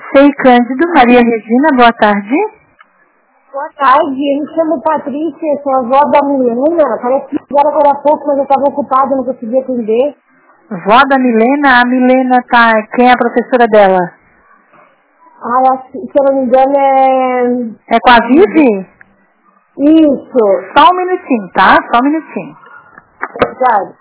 Sei, Cândido. Maria Regina, boa tarde. Boa tarde, eu me chamo Patrícia, sou avó da Milena. Parece que ligaram agora há pouco, mas eu estava ocupada, não conseguia atender. Vó da Milena? A Milena tá... Quem é a professora dela? Ah, acho que, se eu não me engano, É com a Vivi? Isso. Só um minutinho, tá? Só um minutinho. Obrigada.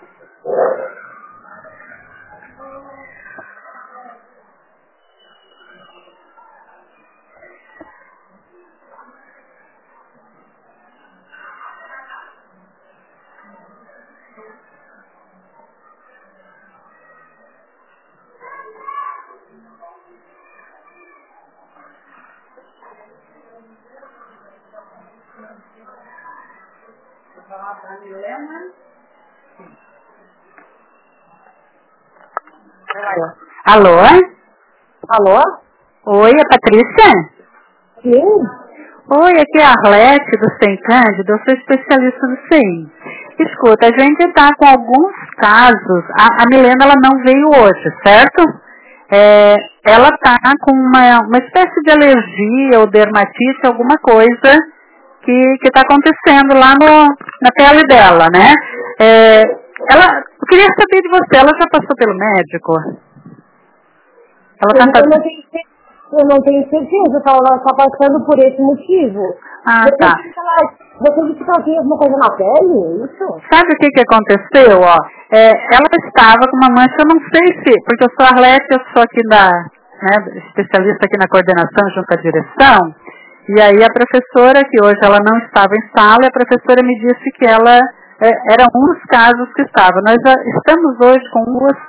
Alô? Alô? Oi, é Patrícia? Sim? Oi, aqui é a Arlete do Sem Cândido, eu sou especialista no CI. Escuta, a gente está com alguns casos, a Milena ela não veio hoje, certo? Ela está com uma espécie de alergia ou dermatite, alguma coisa que está acontecendo lá na pele dela, né? Eu queria saber de você, ela já passou pelo médico? Eu não tenho certeza, ela está passando por esse motivo. Tá. Você disse que ela tinha alguma coisa na pele, é isso? Sabe o que aconteceu, ó? Ela estava com uma mancha, eu não sei se, porque eu sou Arlete, eu sou aqui especialista aqui na coordenação junto à direção, e aí a professora, que hoje ela não estava em sala, a professora me disse que ela era um dos casos que estava. Nós estamos hoje com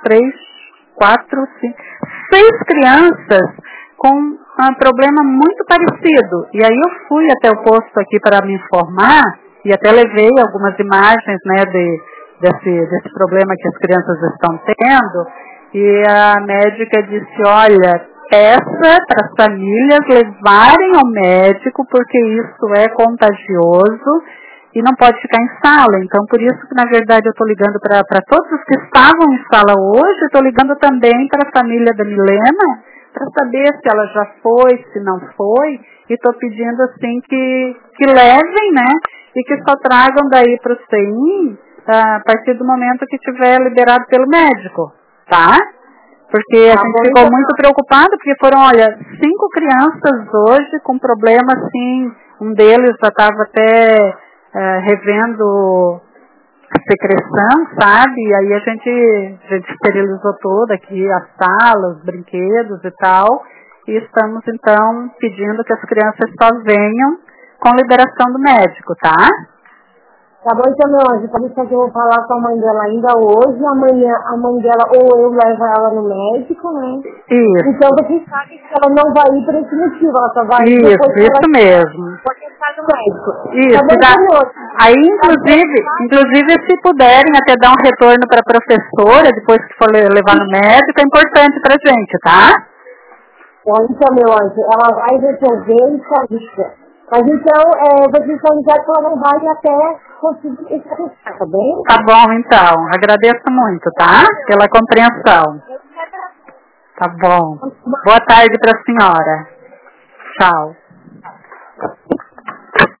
6 crianças com um problema muito parecido. E aí eu fui até o posto aqui para me informar e até levei algumas imagens, né, desse problema que as crianças estão tendo. E a médica disse, olha, peça para as famílias levarem ao médico porque isso é contagioso e não pode ficar em sala. Então, por isso que, na verdade, eu estou ligando para todos os que estavam em sala hoje, estou ligando também para a família da Milena, para saber se ela já foi, se não foi, e estou pedindo, assim, que levem, né, e que só tragam daí para o CI a partir do momento que tiver liberado pelo médico, tá? Porque a gente ficou muito preocupado, porque foram, 5 crianças hoje com problema, assim, um deles já estava até revendo secreção, sabe? E aí a gente esterilizou toda aqui, a sala, os brinquedos e tal, e estamos então pedindo que as crianças só venham com liberação do médico, tá? Tá bom, então, meu anjo, pode ser que eu vou falar com a mãe dela ainda hoje, amanhã a mãe dela ou eu levo ela no médico, né? Isso. Então você sabe que ela não vai ir por esse motivo, ela só vai ir depois que isso mesmo. Pode estar no médico. Isso, tá bom, então, aí inclusive se puderem até dar um retorno para a professora, depois que for levar no médico, é importante pra gente, tá? Então, meu anjo, ela vai resolver isso. Mas então, vocês estão ligados que ela não vai até conseguir esse resultado, tá bem? Tá bom, então. Agradeço muito, tá? Pela compreensão. Tá bom. Boa tarde para a senhora. Tchau.